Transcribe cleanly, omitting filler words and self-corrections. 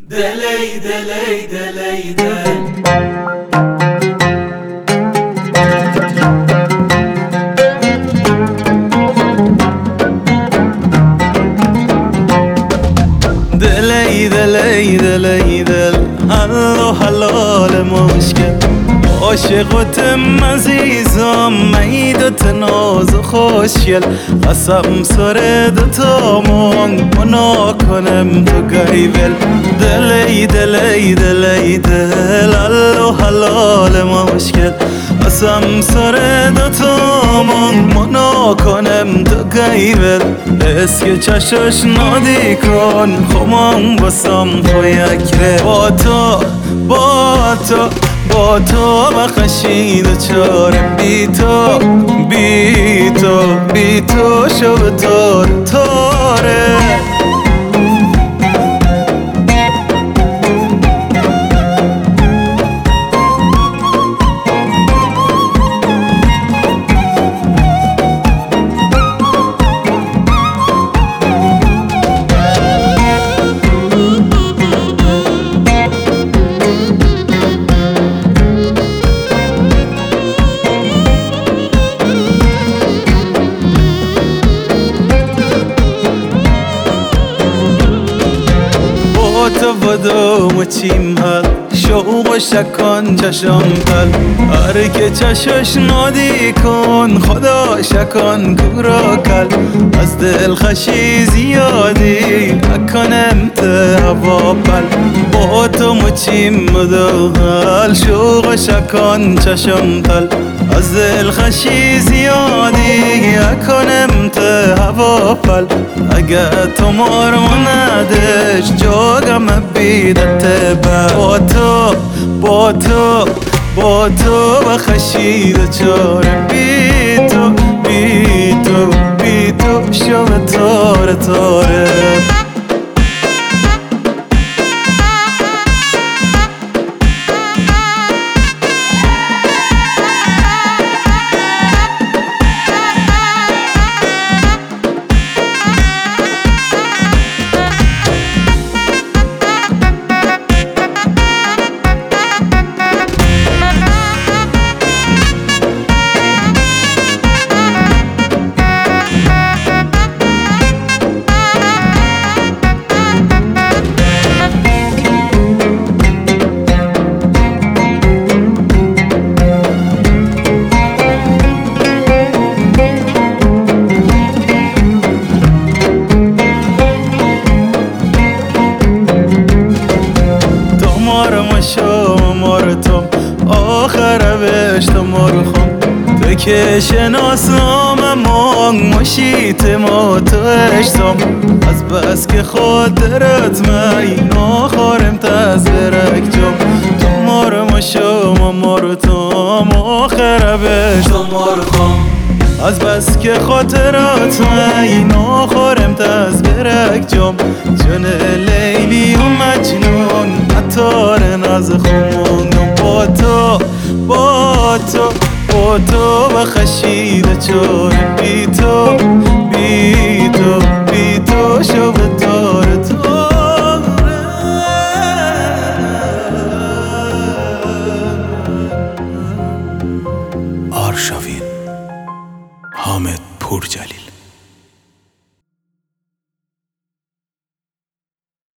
دلی دلی دلی دل دلی دلی دلی دل حلو حلال مشکل عاشقتم عزیزم میدت ناز و خوشگل قسم سر دوتامون منا کنم تو گیول دلی دلی دلی دل حلو حلال مشکل قسم سر دوتامون منا کنم تو گیول اسک چشش نادی کن خمان بسم تو یک ره با تو با تو بخشید چاره بی تو بی تو بی تو شب تاره تو بدو مچیم هل شوق و شکان چشم تل هر که چشش نادی کن خدا شکان کورا کل از دل خشی زیادی اکنم ته هوا پل با تو مچیم بدو هل شوق و شکان چشم تل از دل خشی زیادی اکنم ته هوا پل اگه تو مار مندش جاگم بیدت با تو بخشید چاره بی تو شب تاره مارتم آخر بشتم مرخم تو که شناسم اما مشیت ما تو اشتم از بس که خاطرت می ناخارم تز برک جم تو مارتم آخر بشتم مرخم از بس که خاطرات می ناخارم تز برک جم جن لیلی و مجنون عطار ناز خمونم با تو بخشید چاره بی تو